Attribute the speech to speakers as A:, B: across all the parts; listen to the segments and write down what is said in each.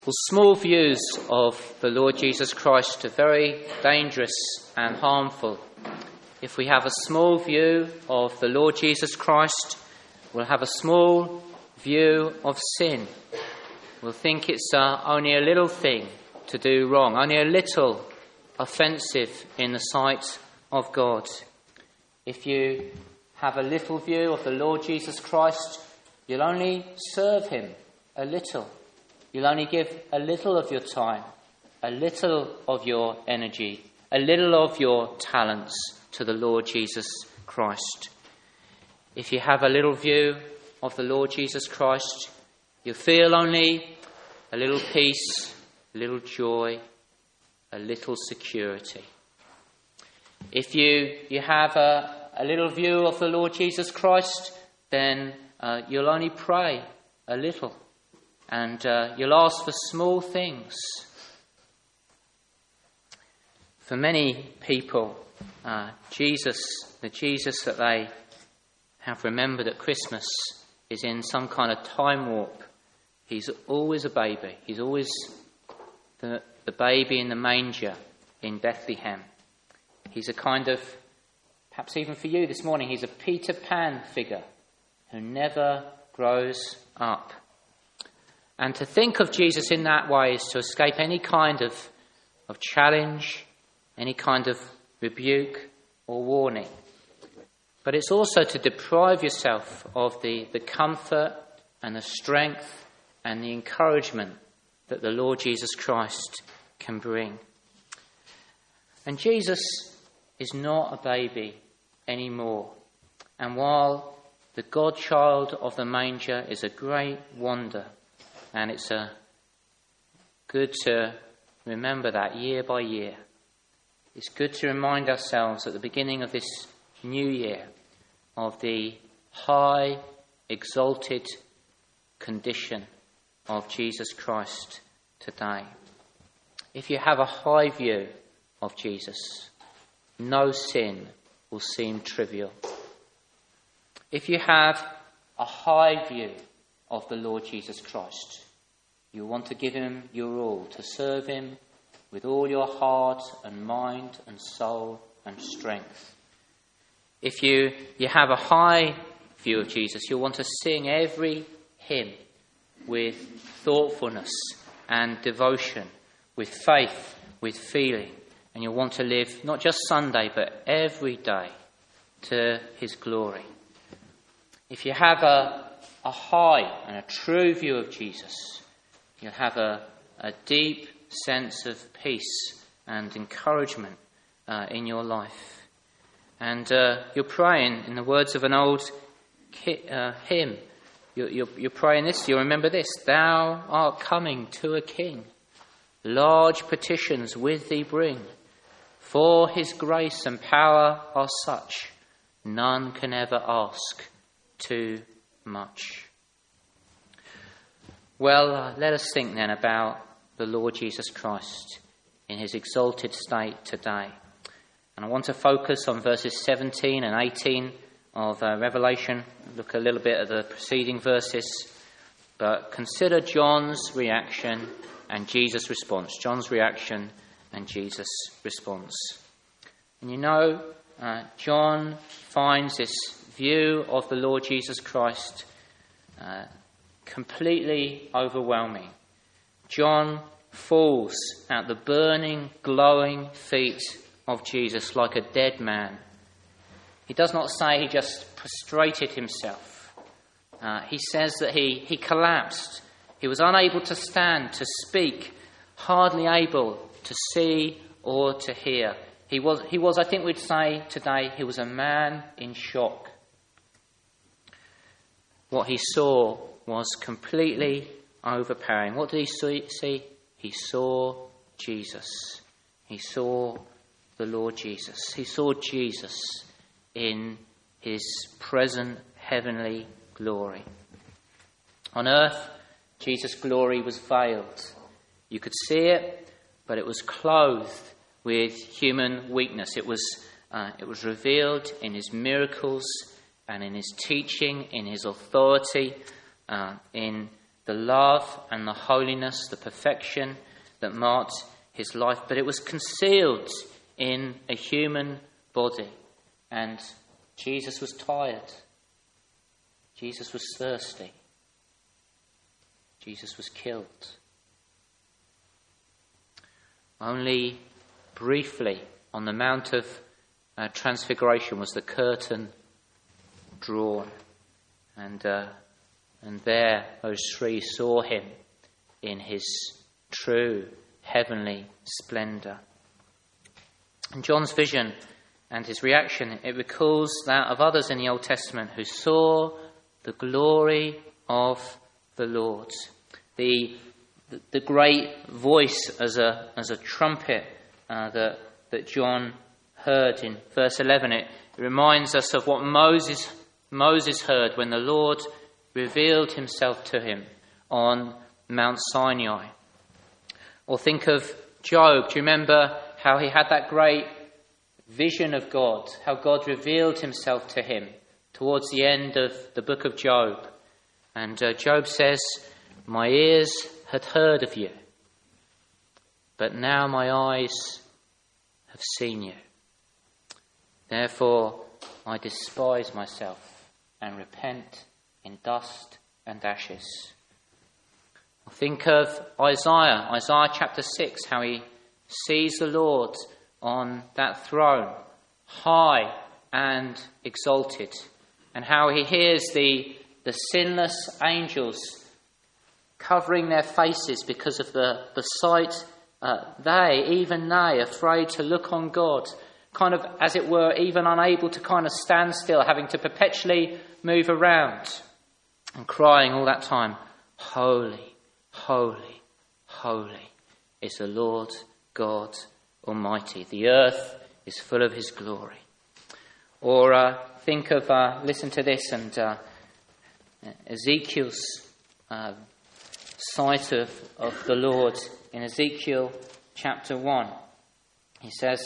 A: Well, small views of the Lord Jesus Christ are very dangerous and harmful. If we have a small view of the Lord Jesus Christ, we'll have a small view of sin. We'll think it's only a little thing to do wrong, only a little offensive in the sight of God. If you have a little view of the Lord Jesus Christ, you'll only serve him a little. You'll only give a little of your time, a little of your energy, a little of your talents to the Lord Jesus Christ. If you have a little view of the Lord Jesus Christ, you'll feel only a little peace, a little joy, a little security. If you have a little view of the Lord Jesus Christ, then you'll only pray a little. And you'll ask for small things. For many people, the Jesus that they have remembered at Christmas is in some kind of time warp. He's always a baby. He's always the baby in the manger in Bethlehem. He's a kind of, perhaps even for you this morning, he's a Peter Pan figure who never grows up. And to think of Jesus in that way is to escape any kind of challenge, any kind of rebuke or warning. But it's also to deprive yourself of the comfort and the strength and the encouragement that the Lord Jesus Christ can bring. And Jesus is not a baby anymore. And while the God-child of the manger is a great wonder, and it's good to remember that year by year. It's good to remind ourselves at the beginning of this new year of the high, exalted condition of Jesus Christ today. If you have a high view of Jesus, no sin will seem trivial. If you have a high view of the Lord Jesus Christ, you want to give him your all, to serve him with all your heart and mind and soul and strength. If you have a high view of Jesus, you'll want to sing every hymn with thoughtfulness and devotion, with faith, with feeling, and you'll want to live not just Sunday but every day to his glory. If you have a high and a true view of Jesus, you'll have a deep sense of peace and encouragement in your life. And you're praying in the words of an old hymn. You're praying this, you'll remember this: Thou art coming to a king, large petitions with thee bring, for his grace and power are such, none can ever ask too much. Well, let us think then about the Lord Jesus Christ in his exalted state today. And I want to focus on verses 17 and 18 of Revelation. Look a little bit at the preceding verses. But consider John's reaction and Jesus' response. John's reaction and Jesus' response. And you know, John finds this view of the Lord Jesus Christ completely overwhelming. John falls at the burning, glowing feet of Jesus like a dead man. He does not say he just prostrated himself. He says that he collapsed. He was unable to stand, to speak, hardly able to see or to hear. He was, I think we'd say today, he was a man in shock. What he saw was completely overpowering. What did he see? He saw Jesus. He saw the Lord Jesus. He saw Jesus in his present heavenly glory. On earth, Jesus' glory was veiled. You could see it, but it was clothed with human weakness. It was revealed in his miracles and in his teaching, in his authority, in the love and the holiness, the perfection that marked his life, but it was concealed in a human body. And Jesus was tired. Jesus was thirsty. Jesus was killed. Only briefly on the Mount of Transfiguration was the curtain drawn, and there those three saw him in his true heavenly splendour. And John's vision and his reaction, it recalls that of others in the Old Testament who saw the glory of the Lord. The great voice as a trumpet that John heard in verse 11. It reminds us of what Moses heard when the Lord revealed himself to him on Mount Sinai. Or think of Job. Do you remember how he had that great vision of God, how God revealed himself to him towards the end of the book of Job? And Job says, "My ears had heard of you, but now my eyes have seen you. Therefore I despise myself and repent in dust and ashes." Think of Isaiah chapter 6, how he sees the Lord on that throne, high and exalted, and how he hears the sinless angels covering their faces because of the sight they, afraid to look on God, kind of, as it were, even unable to kind of stand still, having to perpetually move around and crying all that time, "Holy, holy, holy is the Lord God Almighty. The earth is full of his glory." Or think of, listen to this, and Ezekiel's sight of the Lord in Ezekiel chapter 1. He says,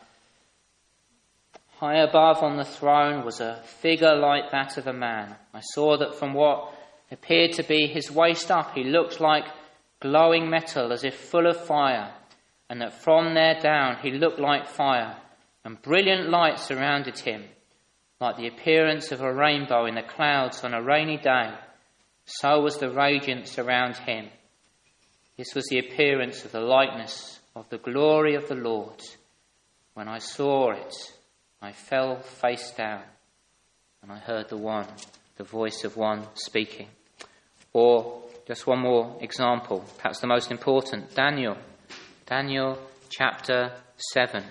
A: "High above on the throne was a figure like that of a man. I saw that from what appeared to be his waist up, he looked like glowing metal as if full of fire, and that from there down he looked like fire, and brilliant light surrounded him, like the appearance of a rainbow in the clouds on a rainy day. So was the radiance around him. This was the appearance of the likeness of the glory of the Lord. When I saw it, I fell face down, and I heard the voice of one speaking." Or just one more example, perhaps the most important, Daniel chapter 7.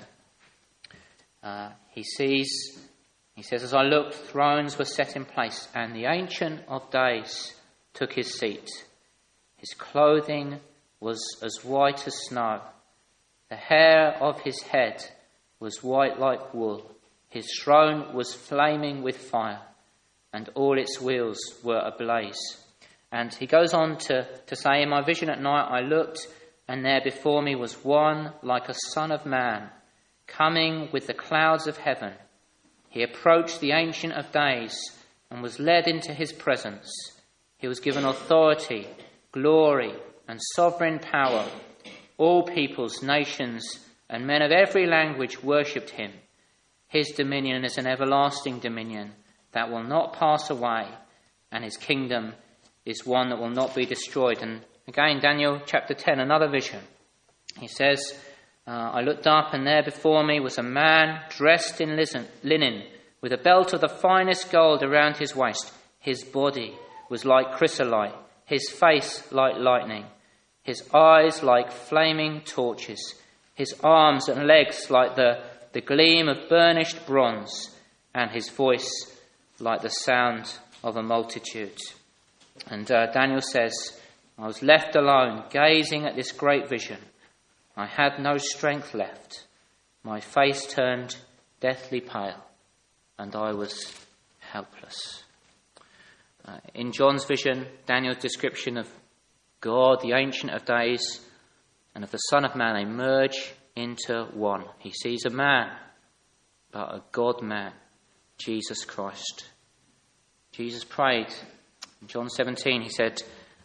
A: He says, "As I looked, thrones were set in place, and the Ancient of Days took his seat. His clothing was as white as snow. The hair of his head was white like wool. His throne was flaming with fire, and all its wheels were ablaze." And he goes on to say, "In my vision at night I looked, and there before me was one like a son of man, coming with the clouds of heaven. He approached the Ancient of Days and was led into his presence. He was given authority, glory, and sovereign power. All peoples, nations, and men of every language worshipped him. His dominion is an everlasting dominion that will not pass away, and his kingdom is one that will not be destroyed." And again, Daniel chapter 10, another vision. He says, "I looked up, and there before me was a man dressed in linen, with a belt of the finest gold around his waist. His body was like chrysolite, his face like lightning, his eyes like flaming torches, his arms and legs like the gleam of burnished bronze, and his voice like the sound of a multitude." And Daniel says, "I was left alone, gazing at this great vision. I had no strength left. My face turned deathly pale, and I was helpless." In John's vision, Daniel's description of God, the Ancient of Days, and of the Son of Man, they merge into one. He sees a man, but a God-man, Jesus Christ. Jesus prayed in John 17, he said,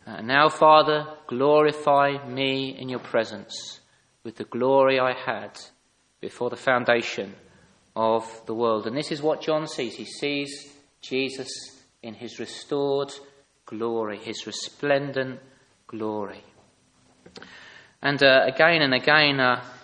A: Now, Father, glorify me in your presence with the glory I had before the foundation of the world. And this is what John sees. He sees Jesus in his restored glory, his resplendent glory. And again and again,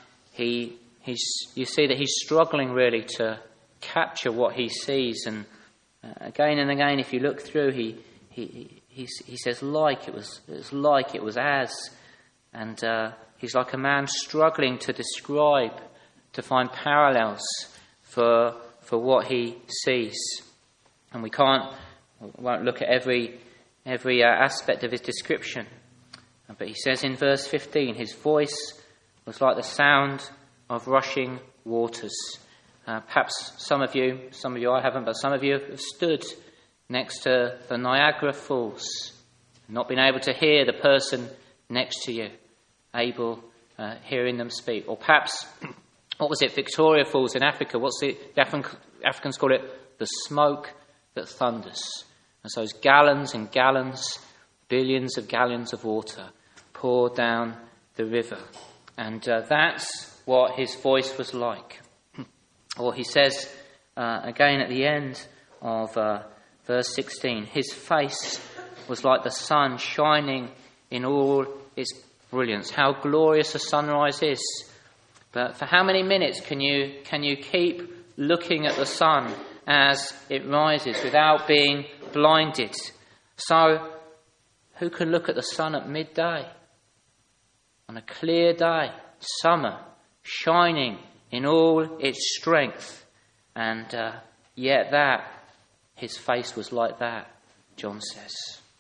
A: you see that he's struggling really to capture what he sees. And again and again, if you look through, he says, like it was as. And he's like a man struggling to describe, to find parallels for what he sees. And we won't look at every aspect of his description. But he says in verse 15, his voice was like the sound of rushing waters. Perhaps some of you I haven't, but some of you have stood next to the Niagara Falls, not been able to hear the person next to you, hearing them speak. Or perhaps, Victoria Falls in Africa? The Africans call it the smoke that thunders. And so it's gallons and gallons, billions of gallons of water poured down the river. And that's what his voice was like. Or he says again at the end of verse 16, his face was like the sun shining in all its brilliance. How glorious a sunrise is. But for how many minutes can you keep looking at the sun as it rises without being blinded? So who can look at the sun at midday on a clear day, summer, shining in all its strength? And yet his face was like that, John says.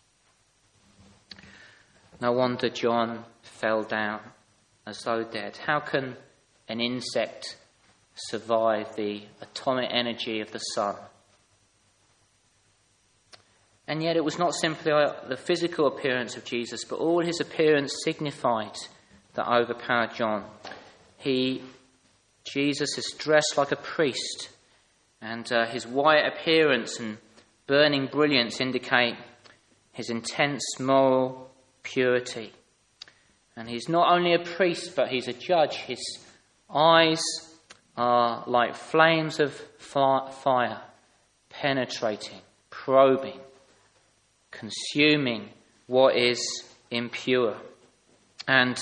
A: No wonder John fell down as though dead. How can an insect survive the atomic energy of the sun? And yet it was not simply the physical appearance of Jesus, but all his appearance signified that overpowered John. Jesus is dressed like a priest, and his white appearance and burning brilliance indicate his intense moral purity. And he's not only a priest, but he's a judge. His eyes are like flames of fire, penetrating, probing, consuming what is impure. And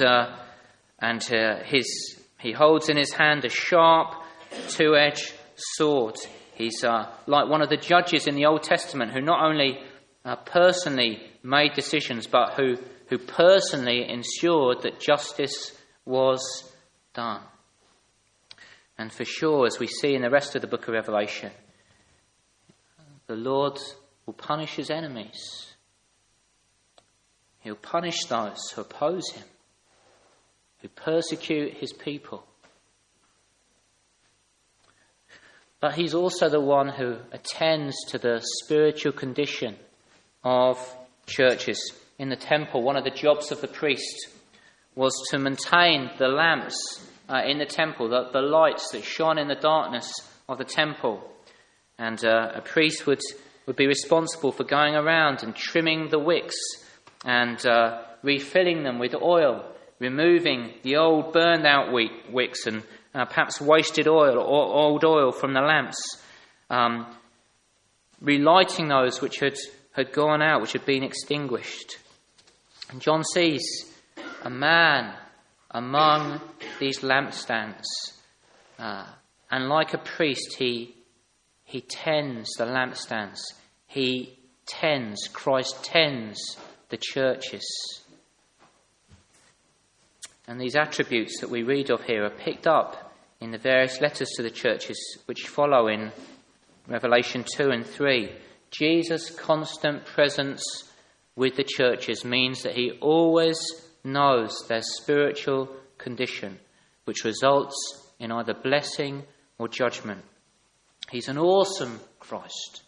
A: he holds in his hand a sharp, two-edged sword. He's like one of the judges in the Old Testament who not only personally made decisions, but who personally ensured that justice was done. And for sure, as we see in the rest of the book of Revelation, the Lord will punish his enemies. He'll punish those who oppose him, who persecute his people. But he's also the one who attends to the spiritual condition of churches. In the temple, one of the jobs of the priest was to maintain the lamps in the temple, the lights that shone in the darkness of the temple. And a priest would be responsible for going around and trimming the wicks and refilling them with oil, removing the old burned out wicks and perhaps wasted oil or old oil from the lamps, relighting those which had gone out, which had been extinguished. And John sees a man among these lampstands, and like a priest, he tends the lampstands. Christ tends the churches. And these attributes that we read of here are picked up in the various letters to the churches which follow in Revelation 2 and 3. Jesus' constant presence with the churches means that he always knows their spiritual condition, which results in either blessing or judgment. He's an awesome Christ.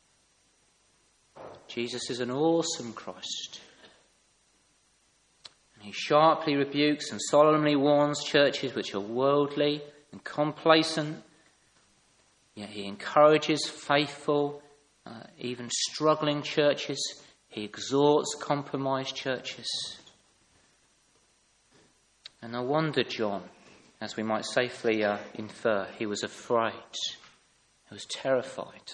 A: Jesus is an awesome Christ. And he sharply rebukes and solemnly warns churches which are worldly and complacent. Yet he encourages faithful, even struggling churches. He exhorts compromised churches. And no wonder John, as we might safely infer, he was afraid. He was terrified.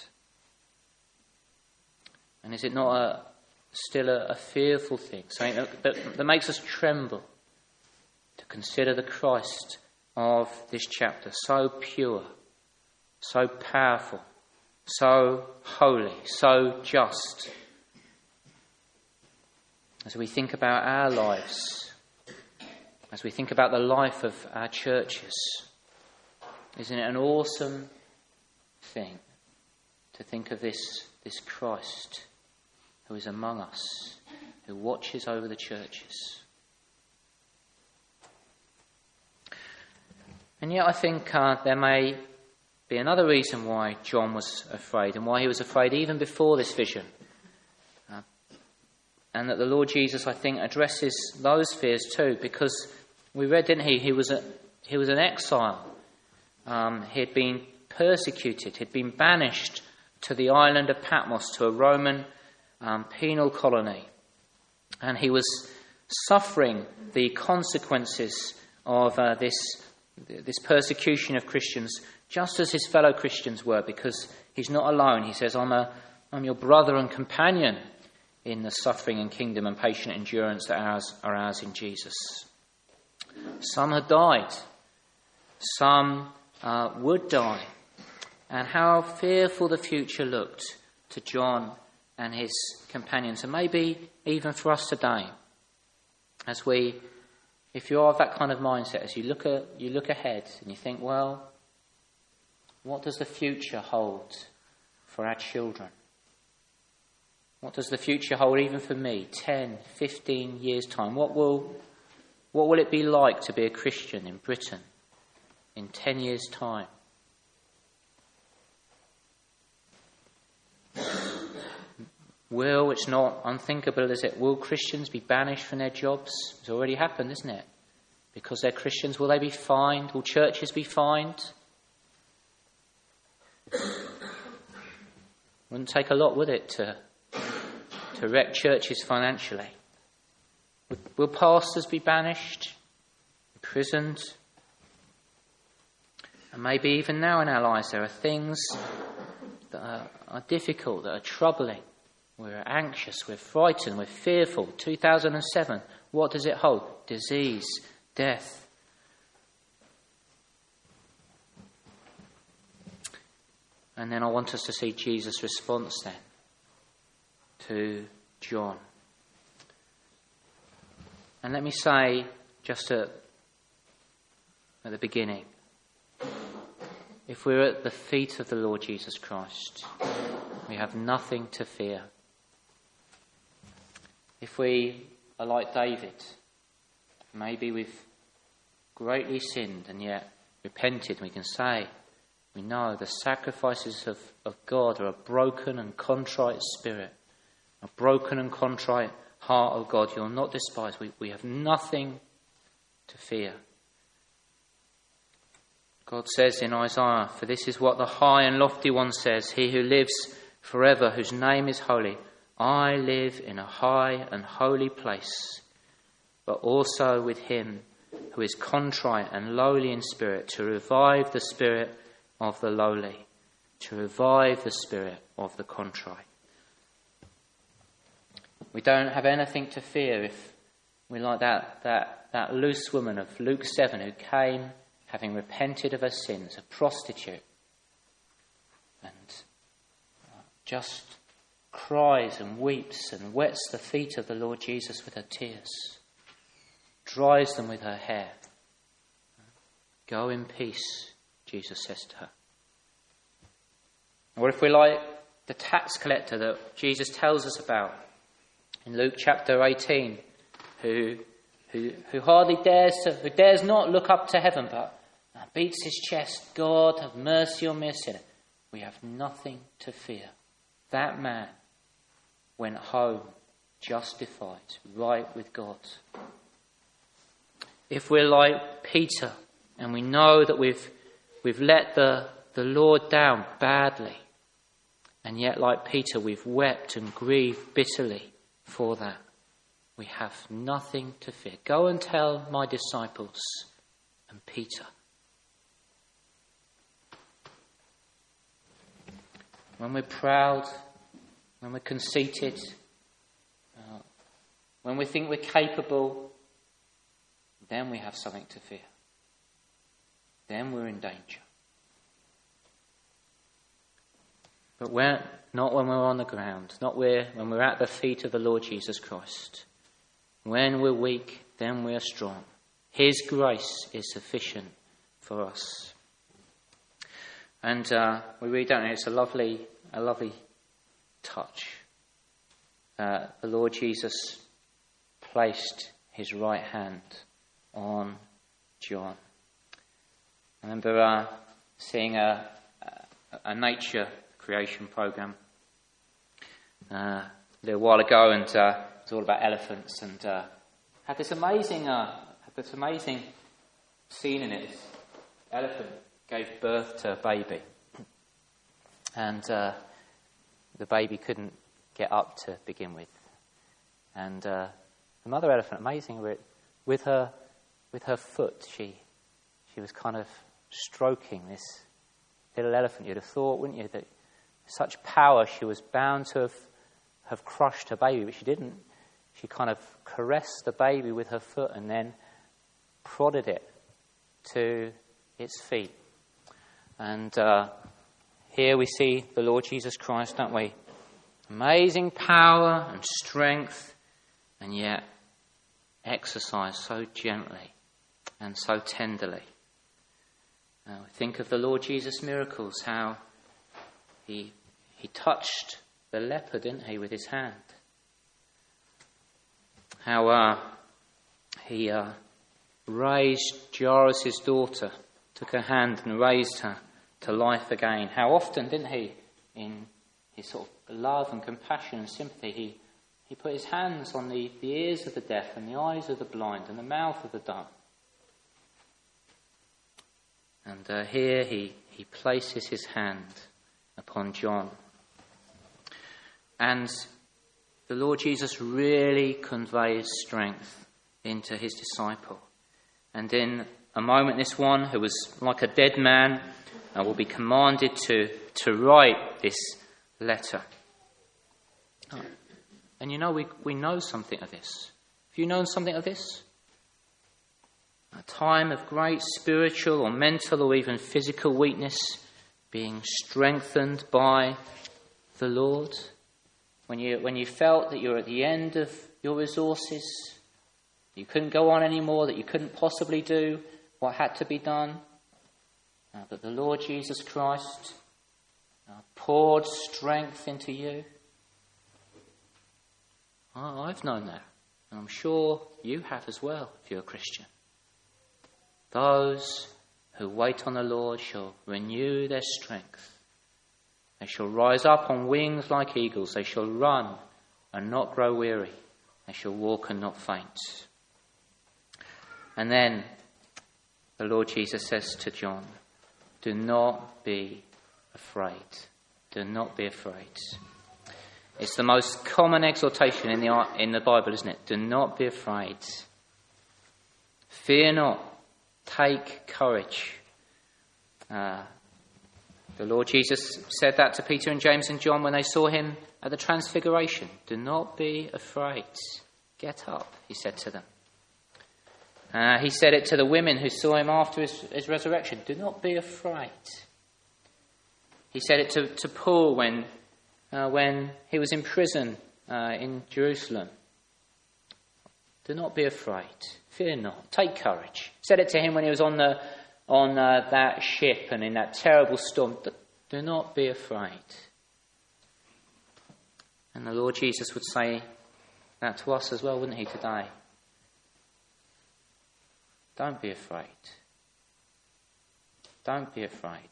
A: And is it not still a fearful thing, something that makes us tremble to consider the Christ of this chapter, so pure, so powerful, so holy, so just? As we think about our lives, as we think about the life of our churches, isn't it an awesome thing to think of this Christ who is among us, who watches over the churches? And yet I think there may be another reason why John was afraid, and why he was afraid even before this vision. And that the Lord Jesus, I think, addresses those fears too, because we read, didn't he? He was an exile. He had been persecuted. He'd been banished to the island of Patmos, to a Roman penal colony. And he was suffering the consequences of this persecution of Christians, just as his fellow Christians were, because he's not alone. He says, I'm your brother and companion in the suffering and kingdom and patient endurance that are ours in Jesus. Some had died. Some would die. And how fearful the future looked to John and his companions, and maybe even for us today. If you are of that kind of mindset, as you look ahead and you think, well, what does the future hold for our children? What does the future hold even for me, 10, 15 years' time? What will it be like to be a Christian in Britain in 10 years' time? It's not unthinkable, is it? Will Christians be banished from their jobs? It's already happened, isn't it? Because they're Christians, will they be fined? Will churches be fined? Wouldn't take a lot, would it, to wreck churches financially? Will pastors be banished, imprisoned? And maybe even now in our lives there are things that are difficult, that are troubling. We're anxious, we're frightened, we're fearful. 2007, what does it hold? Disease, death. And then I want us to see Jesus' response then to John. And let me say, just at the beginning, if we're at the feet of the Lord Jesus Christ, we have nothing to fear. If we are like David, maybe we've greatly sinned and yet repented, we can say, we know the sacrifices of God are a broken and contrite spirit, a broken and contrite heart of God. You'll not despise. We have nothing to fear. God says in Isaiah, for this is what the high and lofty one says, he who lives forever, whose name is holy. I live in a high and holy place, but also with him who is contrite and lowly in spirit, to revive the spirit of the lowly, to revive the spirit of the contrite. We don't have anything to fear if we're like that loose woman of Luke 7 who came having repented of her sins, a prostitute, and just cries and weeps and wets the feet of the Lord Jesus with her tears, dries them with her hair. Go in peace, Jesus says to her. Or if we're like the tax collector that Jesus tells us about in Luke chapter 18, who hardly dares not look up to heaven, but beats his chest, God, have mercy on me, a sinner. We have nothing to fear. That man went home justified, right with God. If we're like Peter and we know that we've let the Lord down badly, and yet like Peter we've wept and grieved bitterly for that. We have nothing to fear. Go and tell my disciples and Peter. When we're proud, when we're conceited, when we think we're capable, then we have something to fear. Then we're in danger. But not when we're on the ground, not when we're at the feet of the Lord Jesus Christ. When we're weak, then we are strong. His grace is sufficient for us. And we read down here, it's a lovely touch. The Lord Jesus placed his right hand on John. I remember seeing a nature creation program a little while ago, and it was all about elephants, and had this amazing scene in it. This elephant gave birth to a baby, and the baby couldn't get up to begin with, and the mother elephant, amazing, with her foot, she was kind of stroking this little elephant. You'd have thought, wouldn't you, that such power, she was bound to have crushed her baby, but she didn't. She kind of caressed the baby with her foot and then prodded it to its feet. And here we see the Lord Jesus Christ, don't we? Amazing power and strength, and yet exercised so gently and so tenderly. Think of the Lord Jesus' miracles, how he touched the leper, didn't he, with his hand? How he raised Jairus' daughter, took her hand and raised her to life again. How often, didn't he, in his sort of love and compassion and sympathy, he put his hands on the ears of the deaf and the eyes of the blind and the mouth of the dumb. And here he places his hand upon John. And the Lord Jesus really conveys strength into his disciple. And in a moment, this one who was like a dead man will be commanded to write this letter. And you know, we know something of this. Have you known something of this? A time of great spiritual or mental or even physical weakness, being strengthened by the Lord. When you felt that you were at the end of your resources, you couldn't go on anymore, that you couldn't possibly do what had to be done, but the Lord Jesus Christ poured strength into you. I've known that, and I'm sure you have as well if you're a Christian. Those who wait on the Lord shall renew their strength. They shall rise up on wings like eagles. They shall run and not grow weary. They shall walk and not faint. And then the Lord Jesus says to John, do not be afraid. Do not be afraid. It's the most common exhortation in the Bible, isn't it? Do not be afraid. Fear not. Take courage. The Lord Jesus said that to Peter and James and John when they saw him at the Transfiguration. Do not be afraid. Get up, he said to them. He said it to the women who saw him after his resurrection. Do not be afraid. He said it to Paul when he was in prison in Jerusalem. Do not be afraid. Fear not. Take courage. He said it to him when he was on that ship and in that terrible storm. Do not be afraid. And the Lord Jesus would say that to us as well, wouldn't he, today? Don't be afraid. Don't be afraid.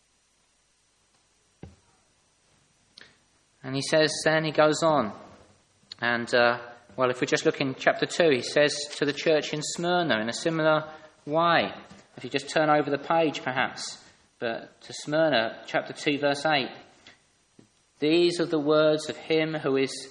A: And he says, then he goes on. And, if we just look in chapter 2, he says to the church in Smyrna in a similar way. If you just turn over the page, perhaps. But to Smyrna, chapter 2, verse 8. These are the words of him who is the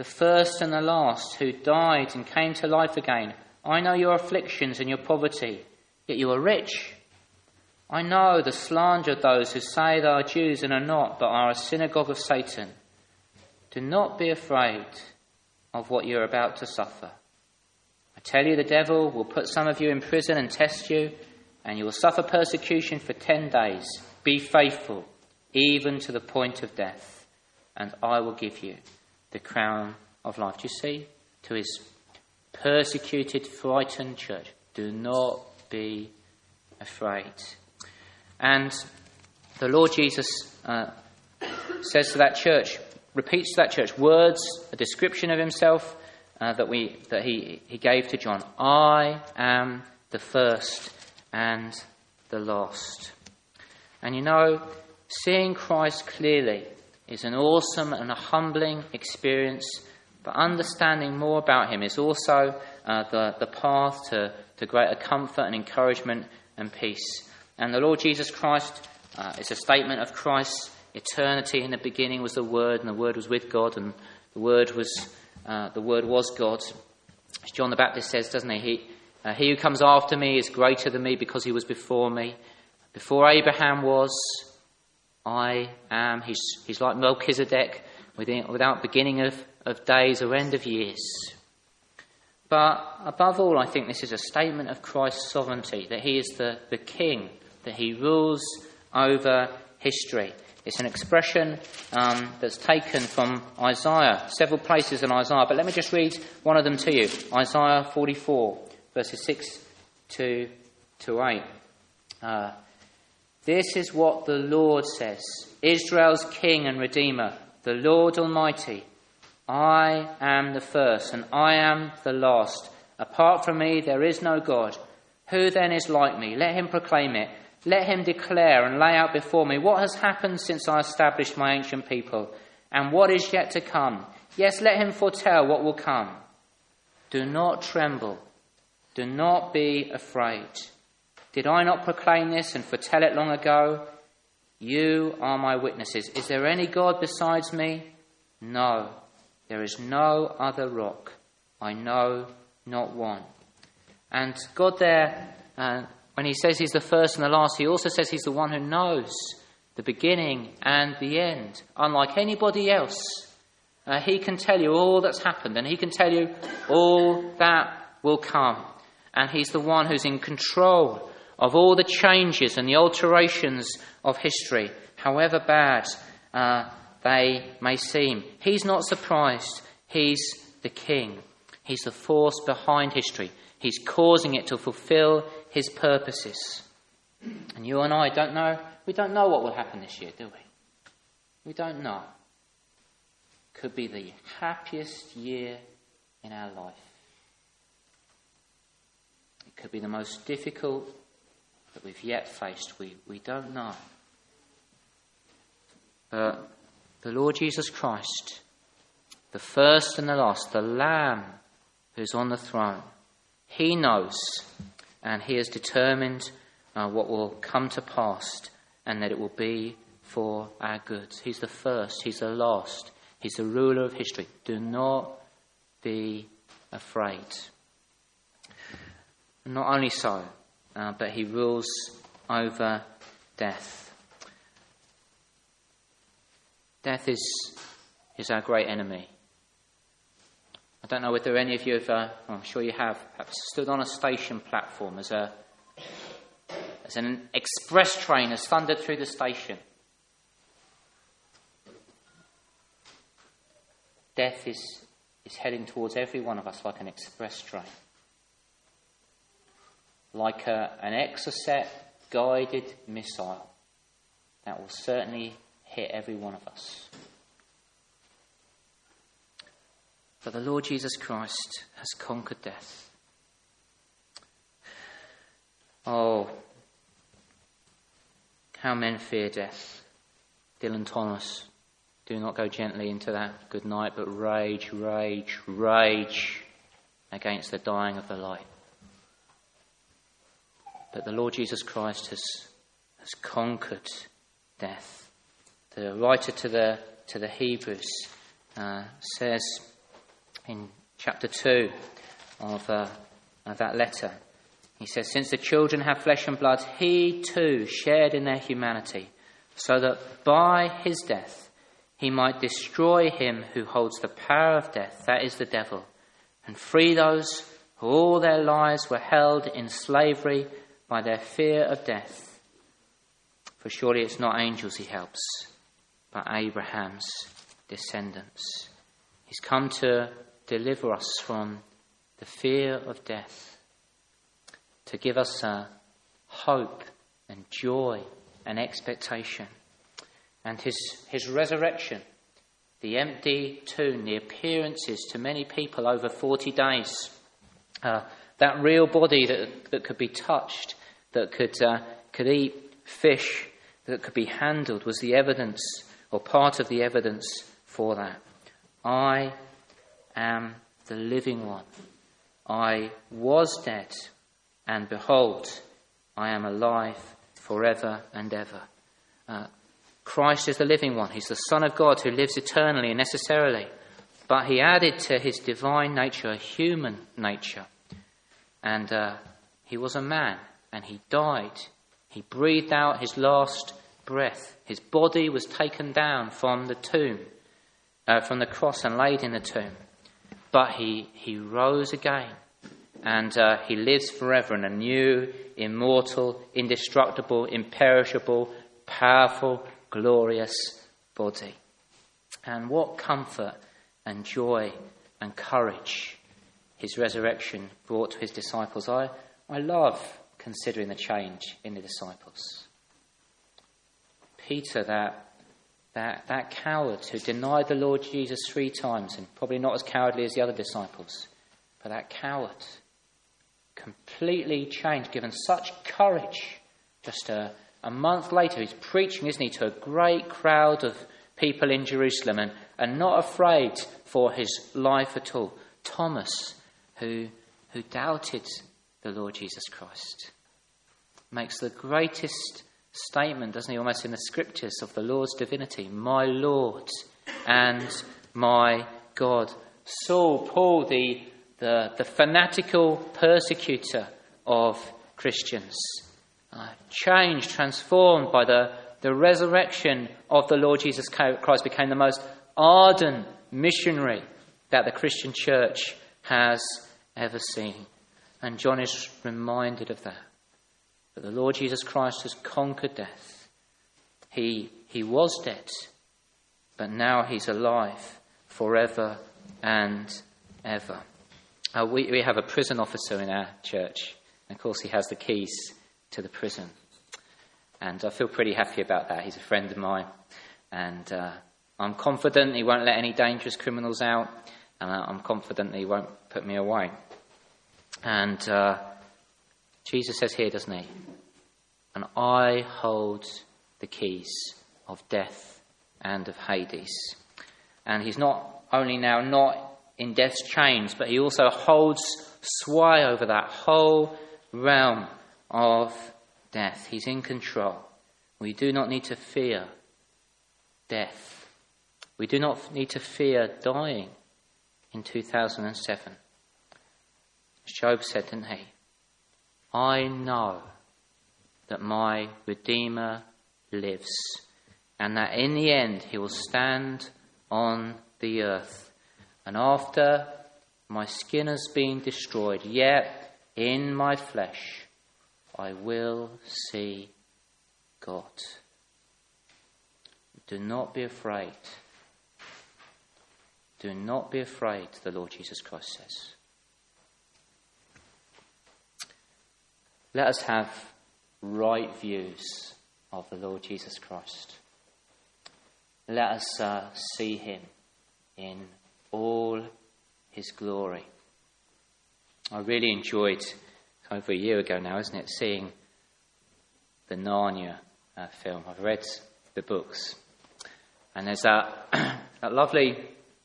A: the first and the last, who died and came to life again. I know your afflictions and your poverty, yet you are rich. I know the slander of those who say they are Jews and are not, but are a synagogue of Satan. Do not be afraid of what you are about to suffer. I tell you, the devil will put some of you in prison and test you, and you will suffer persecution for 10 days. Be faithful, even to the point of death, and I will give you the crown of life. Do you see? To his persecuted, frightened church, do not be afraid. And the Lord Jesus says to that church, repeats to that church words, a description of himself that he gave to John. I am the first and the last. And you know, seeing Christ clearly is an awesome and a humbling experience, but understanding more about him is also the path to greater comfort and encouragement and peace. And the Lord Jesus Christ is a statement of Christ's eternity. In the beginning was the Word, and the Word was with God, and the Word was God. As John the Baptist says, doesn't he? He who comes after me is greater than me because he was before me. Before Abraham was, I am. He's like Melchizedek, without beginning of days or end of years. But above all, I think this is a statement of Christ's sovereignty, that he is the king, that he rules over history. It's an expression that's taken from Isaiah, several places in Isaiah. But let me just read one of them to you. Isaiah 44, verses 6 to 8. This is what the Lord says, Israel's King and Redeemer, the Lord Almighty. I am the first and I am the last. Apart from me there is no God. Who then is like me? Let him proclaim it. Let him declare and lay out before me what has happened since I established my ancient people, and what is yet to come. Yes, let him foretell what will come. Do not tremble. Do not be afraid. Did I not proclaim this and foretell it long ago? You are my witnesses. Is there any God besides me? No, there is no other rock. I know not one. And God there, when he says he's the first and the last, he also says he's the one who knows the beginning and the end. Unlike anybody else, he can tell you all that's happened, and he can tell you all that will come. And he's the one who's in control of all the changes and the alterations of history, however bad they may seem. He's not surprised. He's the king. He's the force behind history. He's causing it to fulfill his purposes. And you and I don't know. We don't know what will happen this year, do we? We don't know. Could be the happiest year in our life. It could be the most difficult that we've yet faced. We don't know. But the Lord Jesus Christ, the first and the last, the Lamb who's on the throne, he knows, and he has determined what will come to pass, and that it will be for our good. He's the first, he's the last, he's the ruler of history. Do not be afraid. Not only so, but he rules over death. Death is our great enemy. I don't know whether any of you have, I'm sure you have, stood on a station platform as an express train has thundered through the station. Death is heading towards every one of us like an express train. Like an Exocet guided missile that will certainly hit every one of us. But the Lord Jesus Christ has conquered death. Oh, how men fear death. Dylan Thomas, do not go gently into that good night, but rage, rage, rage against the dying of the light. But the Lord Jesus Christ has conquered death. The writer to the Hebrews says in chapter 2 of that letter. He says, "Since the children have flesh and blood, he too shared in their humanity, so that by his death he might destroy him who holds the power of death, that is the devil, and free those who all their lives were held in slavery by their fear of death. For surely it's not angels he helps, but Abraham's descendants." He's come to deliver us from the fear of death, to give us hope and joy and expectation. And his resurrection, the empty tomb, the appearances to many people over 40 days, that real body that could be touched, that could eat fish, that could be handled, was the evidence, or part of the evidence for that. I am the living one. I was dead, and behold, I am alive forever and ever. Christ is the living one. He's the Son of God who lives eternally and necessarily. But he added to his divine nature a human nature. And he was a man, and he died. He breathed out his last breath. His body was taken down from the tomb, from the cross, and laid in the tomb. But he rose again, and he lives forever in a new, immortal, indestructible, imperishable, powerful, glorious body. And what comfort and joy and courage his resurrection brought to his disciples. I love considering the change in the disciples. Peter, that coward who denied the Lord Jesus 3 times, and probably not as cowardly as the other disciples, but that coward, completely changed, given such courage. Just a month later, he's preaching, isn't he, to a great crowd of people in Jerusalem, and not afraid for his life at all. Thomas, who doubted the Lord Jesus Christ, makes the greatest statement, doesn't he, almost in the scriptures, of the Lord's divinity. My Lord and my God. Saul, Paul, the fanatical persecutor of Christians, changed, transformed by the resurrection of the Lord Jesus Christ, became the most ardent missionary that the Christian church has ever seen. And John is reminded of that. But the Lord Jesus Christ has conquered death. He was dead, but now he's alive forever and ever. We have a prison officer in our church. And of course, he has the keys to the prison. And I feel pretty happy about that. He's a friend of mine. And I'm confident he won't let any dangerous criminals out. And I'm confident he won't put me away. And Jesus says here, doesn't he? And I hold the keys of death and of Hades. And he's not only now not in death's chains, but he also holds sway over that whole realm of death. He's in control. We do not need to fear death. We do not need to fear dying in 2007. As Job said, didn't he? I know that my Redeemer lives, and that in the end he will stand on the earth. And after my skin has been destroyed, yet in my flesh I will see God. Do not be afraid. Do not be afraid, the Lord Jesus Christ says. Let us have right views of the Lord Jesus Christ. Let us see him in all his glory. I really enjoyed, over a year ago now, isn't it, seeing the Narnia film. I've read the books. And there's that lovely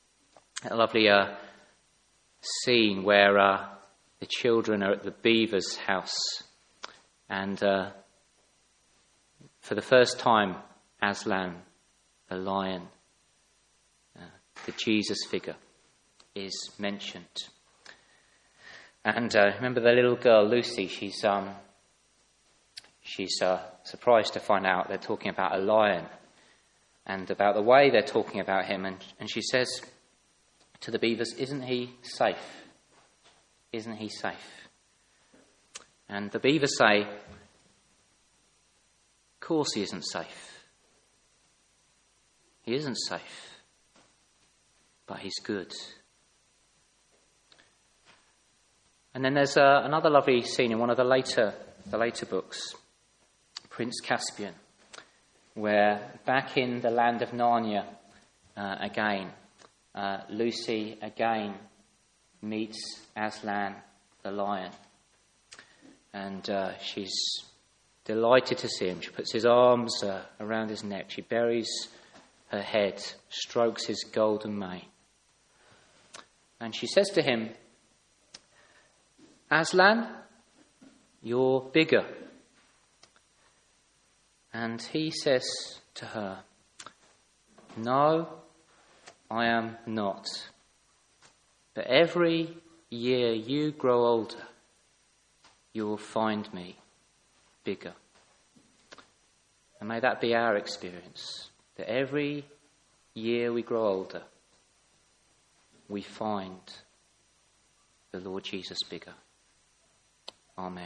A: scene where the children are at the beaver's house. And for the first time, Aslan, the lion, the Jesus figure, is mentioned. And remember the little girl, Lucy, she's surprised to find out they're talking about a lion and about the way they're talking about him. And she says to the beavers, "Isn't he safe? Isn't he safe?" And the beavers say, "Of course he isn't safe. He isn't safe, but he's good." And then there's another lovely scene in one of the later books, Prince Caspian, where back in the land of Narnia again, Lucy again meets Aslan the lion. And she's delighted to see him. She puts his arms around his neck. She buries her head, strokes his golden mane. And she says to him, "Aslan, you're bigger." And he says to her, "No, I am not. But every year you grow older, you will find me bigger." And may that be our experience, that every year we grow older, we find the Lord Jesus bigger. Amen.